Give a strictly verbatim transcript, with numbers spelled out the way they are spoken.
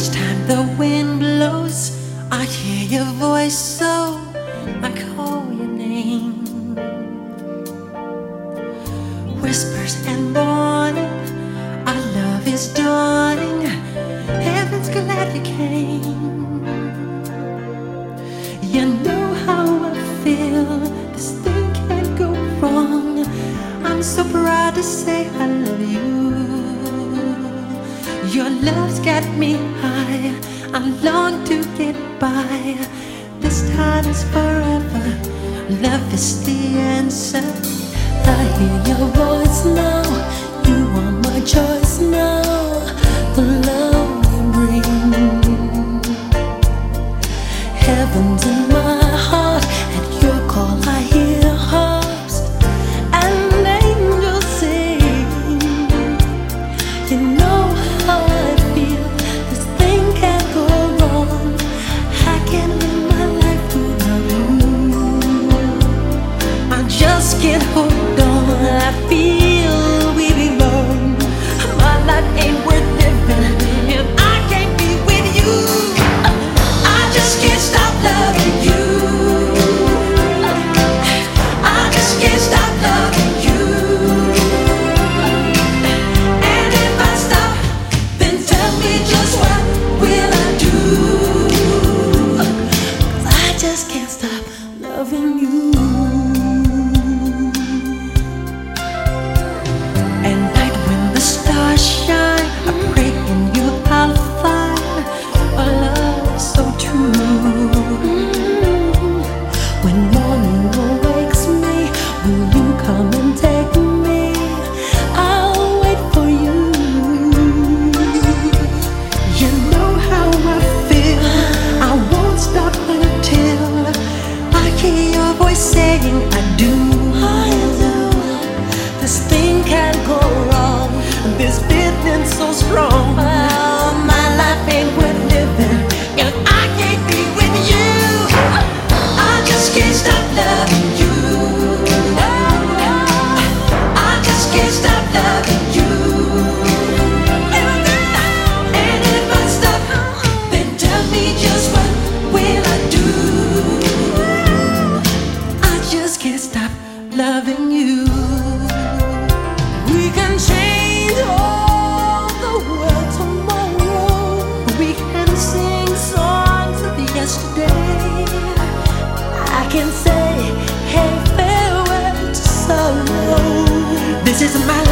Each time the wind blows, I hear your voice, so I call your name. Whispers and morning, our love is dawning. Heaven's glad you came. You know how I feel, this thing can't go wrong. I'm so proud to say I love you. Your love's got me high, I long to get by. This time is forever, love is the answer. I hear your voice now, you are my choice now. The love you bring, heaven's in my heart. At your call I hear harps and angels sing. You know how I feel, this thing can't go wrong. I can't live my life without you. I just can't hold on, I feel we belong. My life ain't worth living if I can't be with you. I just can't stop loving you. I just can't stop loving you. And if I stop, then tell me just what will I do? 'Cause I just can't stop loving you. Saying I do, I do. This thing can't go wrong. This feeling so strong. Oh, my life ain't worth living if I can't be with you. I just can't stop loving you. I just can't stop loving you. And if I stop, then tell me just what will I do? Can't stop loving you. We can change all the world tomorrow. We can sing songs of yesterday. I can say, hey, farewell to sorrow. This is my life.